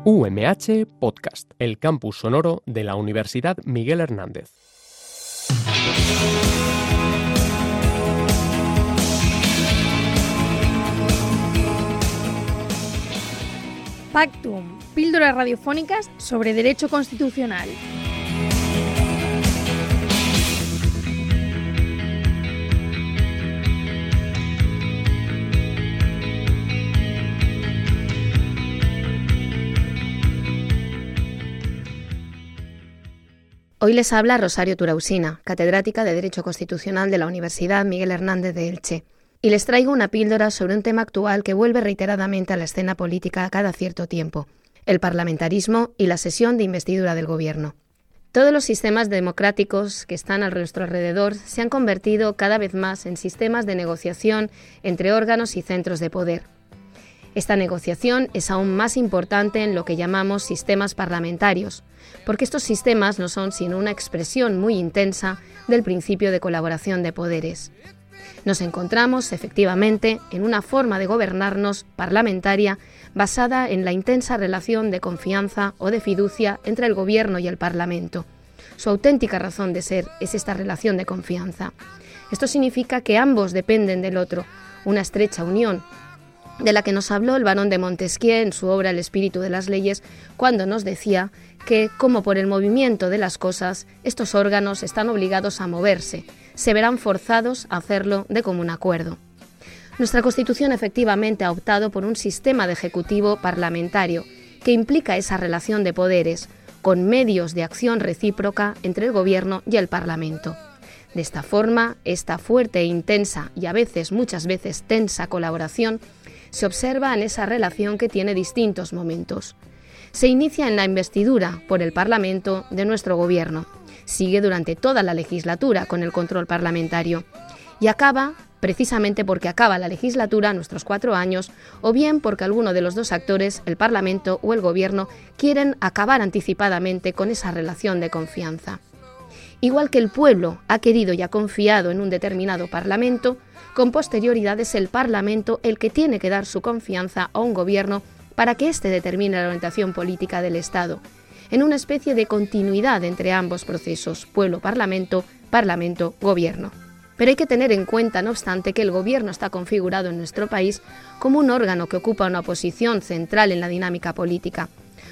UMH Podcast, el campus sonoro de la Universidad Miguel Hernández. Pactum, píldoras radiofónicas sobre derecho constitucional. Hoy les habla Rosario Turausina, catedrática de Derecho Constitucional de la Universidad Miguel Hernández de Elche, y les traigo una píldora sobre un tema actual que vuelve reiteradamente a la escena política cada cierto tiempo: el parlamentarismo y la sesión de investidura del Gobierno. Todos los sistemas democráticos que están a nuestro alrededor se han convertido cada vez más en sistemas de negociación entre órganos y centros de poder. Esta negociación es aún más importante en lo que llamamos sistemas parlamentarios, porque estos sistemas no son sino una expresión muy intensa del principio de colaboración de poderes. Nos encontramos, efectivamente, en una forma de gobernarnos parlamentaria basada en la intensa relación de confianza o de fiducia entre el Gobierno y el Parlamento. Su auténtica razón de ser es esta relación de confianza. Esto significa que ambos dependen del otro, una estrecha unión, de la que nos habló el barón de Montesquieu en su obra El espíritu de las leyes, cuando nos decía que, como por el movimiento de las cosas, estos órganos están obligados a moverse, se verán forzados a hacerlo de común acuerdo. Nuestra Constitución efectivamente ha optado por un sistema de ejecutivo parlamentario que implica esa relación de poderes, con medios de acción recíproca entre el Gobierno y el Parlamento. De esta forma, esta fuerte e intensa y a veces, muchas veces, tensa colaboración se observa en esa relación que tiene distintos momentos. Se inicia en la investidura por el Parlamento de nuestro Gobierno, sigue durante toda la legislatura con el control parlamentario y acaba precisamente porque acaba la legislatura, nuestros 4 años, o bien porque alguno de los dos actores, el Parlamento o el Gobierno, quieren acabar anticipadamente con esa relación de confianza. Igual que el pueblo ha querido y ha confiado en un determinado Parlamento, con posterioridad es el Parlamento el que tiene que dar su confianza a un Gobierno para que éste determine la orientación política del Estado, en una especie de continuidad entre ambos procesos, pueblo-parlamento, parlamento-gobierno. Pero hay que tener en cuenta, no obstante, que el Gobierno está configurado en nuestro país como un órgano que ocupa una posición central en la dinámica política,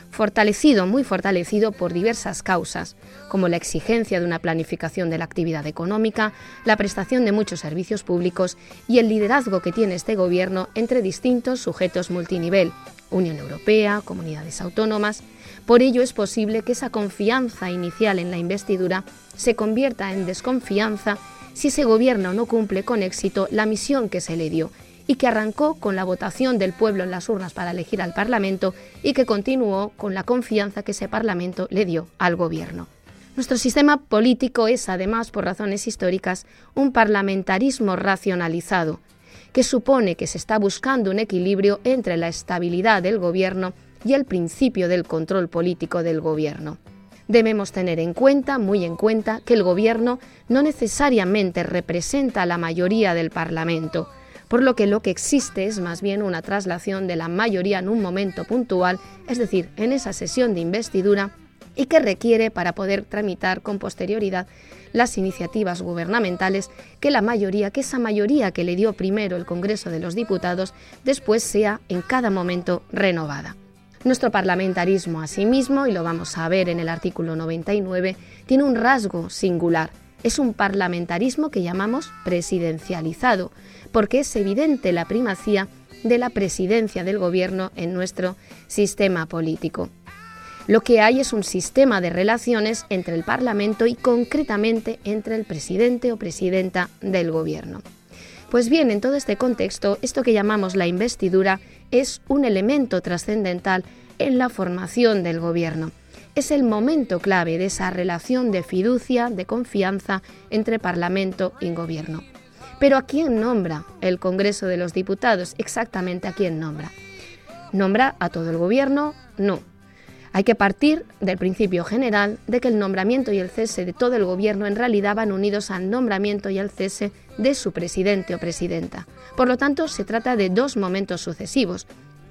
muy fortalecido por diversas causas, como la exigencia de una planificación de la actividad económica, la prestación de muchos servicios públicos y el liderazgo que tiene este Gobierno entre distintos sujetos multinivel, Unión Europea, comunidades autónomas. Por ello es posible que esa confianza inicial en la investidura se convierta en desconfianza si ese Gobierno no cumple con éxito la misión que se le dio, y que arrancó con la votación del pueblo en las urnas para elegir al Parlamento y que continuó con la confianza que ese Parlamento le dio al Gobierno. Nuestro sistema político es, además, por razones históricas, un parlamentarismo racionalizado, que supone que se está buscando un equilibrio entre la estabilidad del Gobierno y el principio del control político del Gobierno. Debemos tener muy en cuenta, que el Gobierno no necesariamente representa a la mayoría del Parlamento, por lo que existe es más bien una traslación de la mayoría en un momento puntual, es decir, en esa sesión de investidura, y que requiere, para poder tramitar con posterioridad las iniciativas gubernamentales, que esa mayoría que le dio primero el Congreso de los Diputados, después sea en cada momento renovada. Nuestro parlamentarismo, asimismo, y lo vamos a ver en el artículo 99, tiene un rasgo singular. Es un parlamentarismo que llamamos presidencializado, porque es evidente la primacía de la presidencia del Gobierno en nuestro sistema político. Lo que hay es un sistema de relaciones entre el Parlamento y concretamente entre el presidente o presidenta del Gobierno. Pues bien, en todo este contexto, esto que llamamos la investidura es un elemento trascendental en la formación del Gobierno. Es el momento clave de esa relación de fiducia, de confianza entre Parlamento y Gobierno. Pero ¿a quién nombra el Congreso de los Diputados? Exactamente, ¿a quién nombra? ¿Nombra a todo el Gobierno? No. Hay que partir del principio general de que el nombramiento y el cese de todo el Gobierno en realidad van unidos al nombramiento y al cese de su presidente o presidenta. Por lo tanto, se trata de dos momentos sucesivos.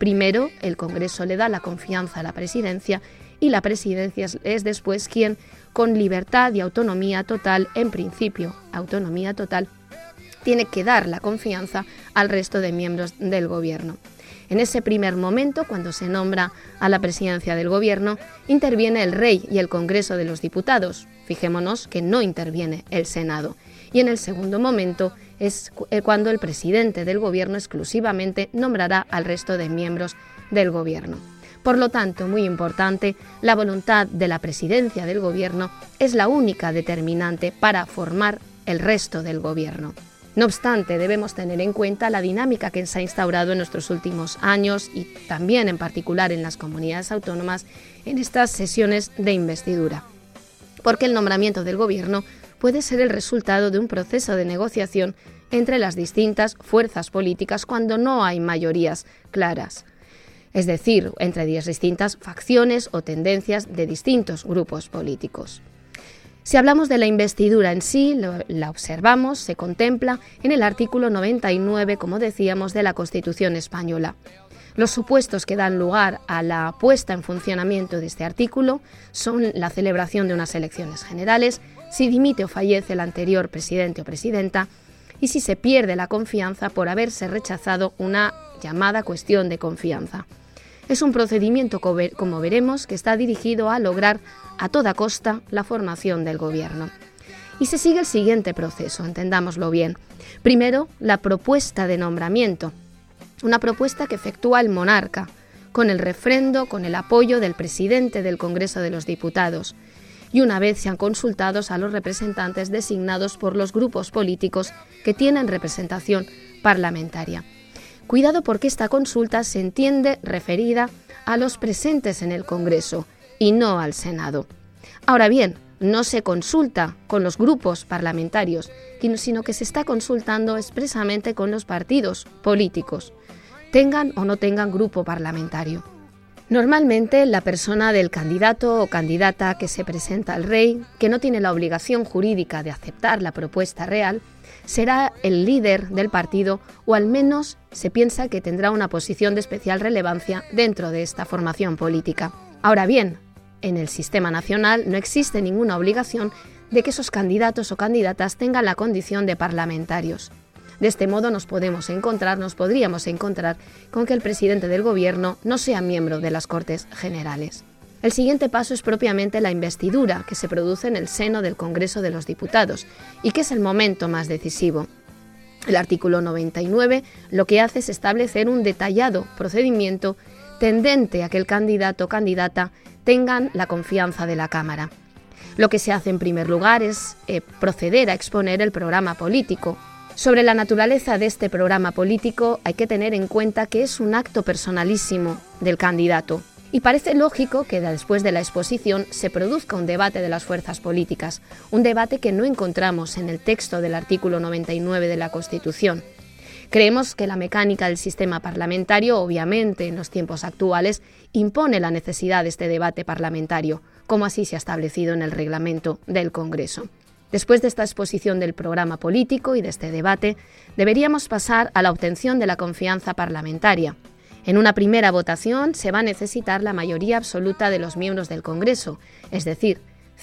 Primero, el Congreso le da la confianza a la presidencia y la presidencia es después quien, con libertad y autonomía total, en principio, autonomía total, tiene que dar la confianza al resto de miembros del gobierno. En ese primer momento, cuando se nombra a la presidencia del gobierno, interviene el rey y el Congreso de los Diputados. Fijémonos que no interviene el Senado. Y en el segundo momento es cuando el presidente del gobierno exclusivamente nombrará al resto de miembros del gobierno. Por lo tanto, muy importante, la voluntad de la presidencia del gobierno es la única determinante para formar el resto del gobierno. No obstante, debemos tener en cuenta la dinámica que se ha instaurado en nuestros últimos años y también en particular en las comunidades autónomas en estas sesiones de investidura, porque el nombramiento del gobierno puede ser el resultado de un proceso de negociación entre las distintas fuerzas políticas cuando no hay mayorías claras, es decir, entre distintas facciones o tendencias de distintos grupos políticos. Si hablamos de la investidura en sí, la observamos, se contempla en el artículo 99, como decíamos, de la Constitución española. Los supuestos que dan lugar a la puesta en funcionamiento de este artículo son la celebración de unas elecciones generales, si dimite o fallece el anterior presidente o presidenta y si se pierde la confianza por haberse rechazado una llamada cuestión de confianza. Es un procedimiento, como veremos, que está dirigido a lograr a toda costa la formación del gobierno. Y se sigue el siguiente proceso, entendámoslo bien. Primero, la propuesta de nombramiento, una propuesta que efectúa el monarca, con el refrendo, con el apoyo del presidente del Congreso de los Diputados, y una vez sean consultados a los representantes designados por los grupos políticos que tienen representación parlamentaria. Cuidado porque esta consulta se entiende referida a los presentes en el Congreso y no al Senado. Ahora bien, no se consulta con los grupos parlamentarios, sino que se está consultando expresamente con los partidos políticos, tengan o no tengan grupo parlamentario. Normalmente la persona del candidato o candidata que se presenta al rey, que no tiene la obligación jurídica de aceptar la propuesta real, será el líder del partido o al menos se piensa que tendrá una posición de especial relevancia dentro de esta formación política. Ahora bien, en el sistema nacional no existe ninguna obligación de que esos candidatos o candidatas tengan la condición de parlamentarios. De este modo nos podríamos encontrar con que el presidente del gobierno no sea miembro de las Cortes Generales. El siguiente paso es propiamente la investidura, que se produce en el seno del Congreso de los Diputados y que es el momento más decisivo. El artículo 99 lo que hace es establecer un detallado procedimiento tendente a que el candidato o candidata tengan la confianza de la Cámara. Lo que se hace en primer lugar es proceder a exponer el programa político. Sobre la naturaleza de este programa político hay que tener en cuenta que es un acto personalísimo del candidato. Y parece lógico que después de la exposición se produzca un debate de las fuerzas políticas, un debate que no encontramos en el texto del artículo 99 de la Constitución. Creemos que la mecánica del sistema parlamentario, obviamente en los tiempos actuales, impone la necesidad de este debate parlamentario, como así se ha establecido en el reglamento del Congreso. Después de esta exposición del programa político y de este debate, deberíamos pasar a la obtención de la confianza parlamentaria. En una primera votación se va a necesitar la mayoría absoluta de los miembros del Congreso, es decir,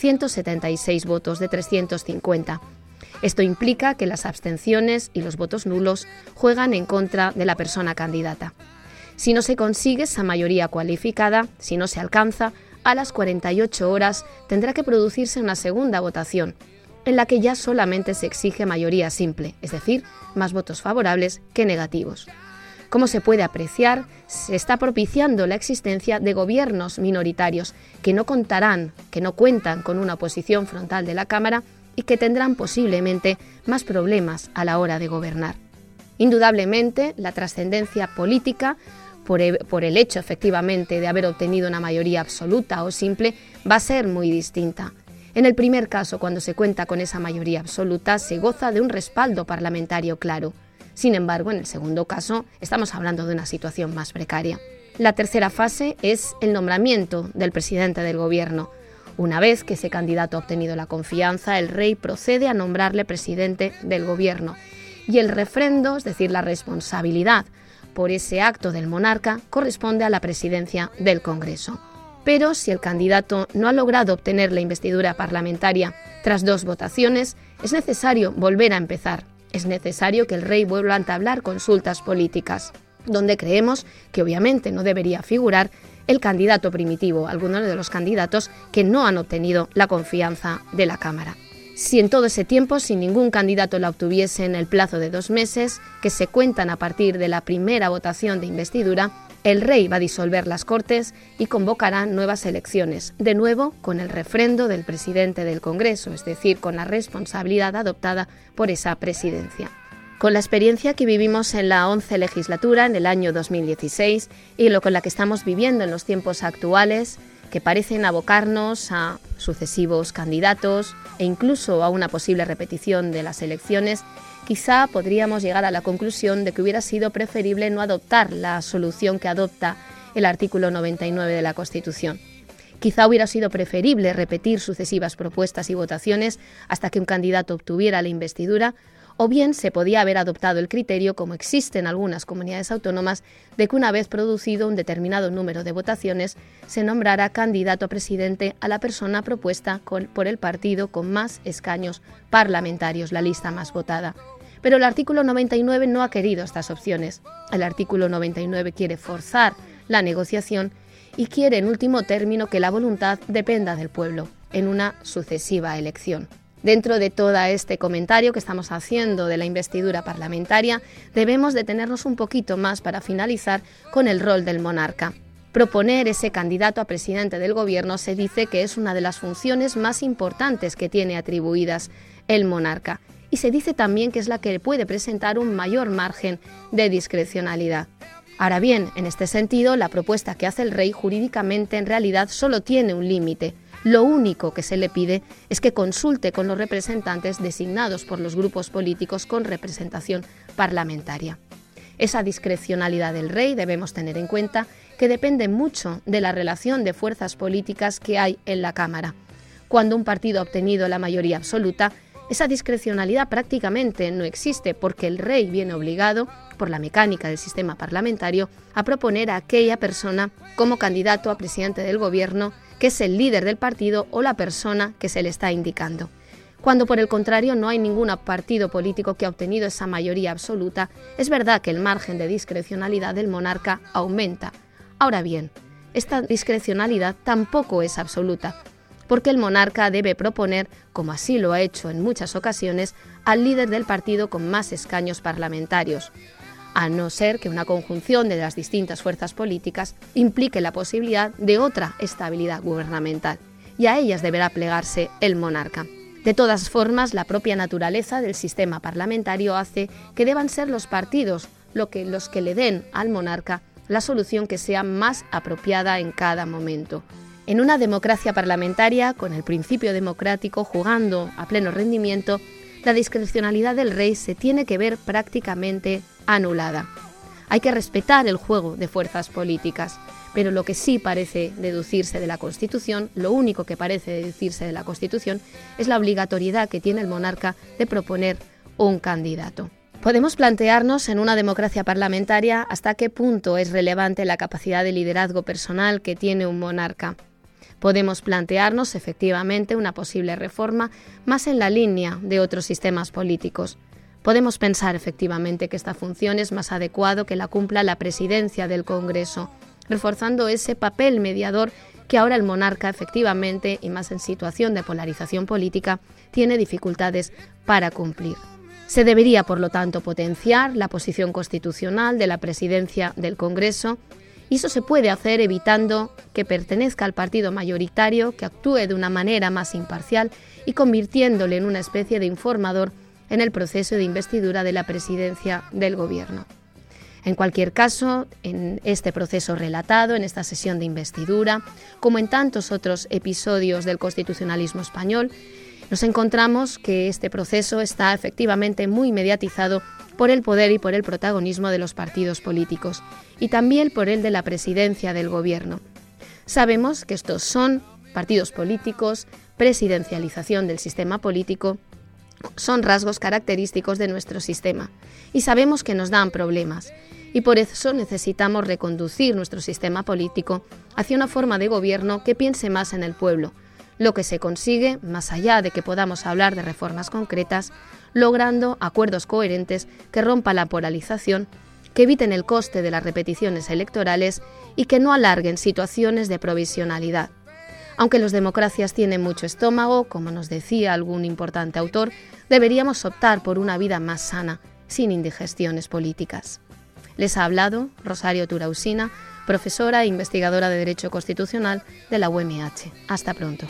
176 votos de 350. Esto implica que las abstenciones y los votos nulos juegan en contra de la persona candidata. Si no se consigue esa mayoría cualificada, si no se alcanza, a las 48 horas tendrá que producirse una segunda votación, en la que ya solamente se exige mayoría simple, es decir, más votos favorables que negativos. Como se puede apreciar, se está propiciando la existencia de gobiernos minoritarios que no cuentan con una oposición frontal de la Cámara y que tendrán posiblemente más problemas a la hora de gobernar. Indudablemente, la trascendencia política, por el hecho efectivamente de haber obtenido una mayoría absoluta o simple, va a ser muy distinta. En el primer caso, cuando se cuenta con esa mayoría absoluta, se goza de un respaldo parlamentario claro. Sin embargo, en el segundo caso, estamos hablando de una situación más precaria. La tercera fase es el nombramiento del presidente del gobierno. Una vez que ese candidato ha obtenido la confianza, el rey procede a nombrarle presidente del gobierno. Y el refrendo, es decir, la responsabilidad por ese acto del monarca corresponde a la presidencia del Congreso. Pero si el candidato no ha logrado obtener la investidura parlamentaria tras 2 votaciones, es necesario volver a empezar. Es necesario que el rey vuelva a entablar consultas políticas, donde creemos que obviamente no debería figurar el candidato primitivo, algunos de los candidatos que no han obtenido la confianza de la Cámara. Si en todo ese tiempo, si ningún candidato la obtuviese en el plazo de 2 meses, que se cuentan a partir de la primera votación de investidura, el rey va a disolver las Cortes y convocará nuevas elecciones, de nuevo con el refrendo del presidente del Congreso, es decir, con la responsabilidad adoptada por esa presidencia. Con la experiencia que vivimos en la 11ª legislatura, en el año 2016, y con la que estamos viviendo en los tiempos actuales, que parecen abocarnos a sucesivos candidatos e incluso a una posible repetición de las elecciones, quizá podríamos llegar a la conclusión de que hubiera sido preferible no adoptar la solución que adopta el artículo 99 de la Constitución. Quizá hubiera sido preferible repetir sucesivas propuestas y votaciones hasta que un candidato obtuviera la investidura, o bien se podía haber adoptado el criterio, como existe en algunas comunidades autónomas, de que una vez producido un determinado número de votaciones, se nombrara candidato a presidente a la persona propuesta por el partido con más escaños parlamentarios, la lista más votada. Pero el artículo 99 no ha querido estas opciones. El artículo 99 quiere forzar la negociación y quiere, en último término, que la voluntad dependa del pueblo en una sucesiva elección. Dentro de todo este comentario que estamos haciendo de la investidura parlamentaria, debemos detenernos un poquito más para finalizar con el rol del monarca. Proponer ese candidato a presidente del gobierno se dice que es una de las funciones más importantes que tiene atribuidas el monarca, y se dice también que es la que puede presentar un mayor margen de discrecionalidad. Ahora bien, en este sentido, la propuesta que hace el rey jurídicamente en realidad solo tiene un límite. Lo único que se le pide es que consulte con los representantes designados por los grupos políticos con representación parlamentaria. Esa discrecionalidad del rey debemos tener en cuenta que depende mucho de la relación de fuerzas políticas que hay en la Cámara. Cuando un partido ha obtenido la mayoría absoluta, esa discrecionalidad prácticamente no existe porque el rey viene obligado, por la mecánica del sistema parlamentario, a proponer a aquella persona como candidato a presidente del gobierno que es el líder del partido o la persona que se le está indicando. Cuando por el contrario no hay ningún partido político que ha obtenido esa mayoría absoluta, es verdad que el margen de discrecionalidad del monarca aumenta. Ahora bien, esta discrecionalidad tampoco es absoluta, porque el monarca debe proponer, como así lo ha hecho en muchas ocasiones, al líder del partido con más escaños parlamentarios, a no ser que una conjunción de las distintas fuerzas políticas implique la posibilidad de otra estabilidad gubernamental, y a ellas deberá plegarse el monarca. De todas formas, la propia naturaleza del sistema parlamentario hace que deban ser los partidos los que le den al monarca la solución que sea más apropiada en cada momento. En una democracia parlamentaria, con el principio democrático jugando a pleno rendimiento, la discrecionalidad del rey se tiene que ver prácticamente anulada. Hay que respetar el juego de fuerzas políticas, pero lo que sí parece deducirse de la Constitución, lo único que parece deducirse de la Constitución, es la obligatoriedad que tiene el monarca de proponer un candidato. Podemos plantearnos en una democracia parlamentaria hasta qué punto es relevante la capacidad de liderazgo personal que tiene un monarca. Podemos plantearnos efectivamente una posible reforma más en la línea de otros sistemas políticos. Podemos pensar efectivamente que esta función es más adecuado que la cumpla la presidencia del Congreso, reforzando ese papel mediador que ahora el monarca efectivamente, y más en situación de polarización política, tiene dificultades para cumplir. Se debería, por lo tanto, potenciar la posición constitucional de la presidencia del Congreso, y eso se puede hacer evitando que pertenezca al partido mayoritario, que actúe de una manera más imparcial y convirtiéndole en una especie de informador en el proceso de investidura de la presidencia del gobierno. En cualquier caso, en este proceso relatado, en esta sesión de investidura, como en tantos otros episodios del constitucionalismo español, nos encontramos que este proceso está efectivamente muy mediatizado por el poder y por el protagonismo de los partidos políticos y también por el de la presidencia del gobierno. Sabemos que estos son partidos políticos, presidencialización del sistema político, son rasgos característicos de nuestro sistema y sabemos que nos dan problemas. y por eso necesitamos reconducir nuestro sistema político hacia una forma de gobierno que piense más en el pueblo, lo que se consigue, más allá de que podamos hablar de reformas concretas, logrando acuerdos coherentes que rompan la polarización, que eviten el coste de las repeticiones electorales y que no alarguen situaciones de provisionalidad. Aunque las democracias tienen mucho estómago, como nos decía algún importante autor, deberíamos optar por una vida más sana, sin indigestiones políticas. Les ha hablado Rosario Tura Usina, profesora e investigadora de Derecho Constitucional de la UMH. Hasta pronto.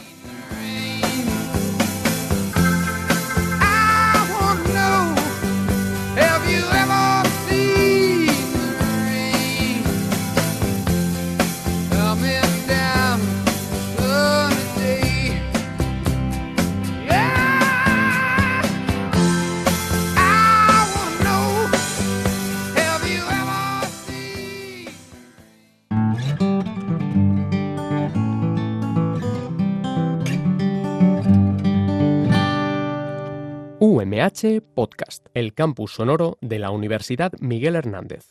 UMH Podcast, el campus sonoro de la Universidad Miguel Hernández.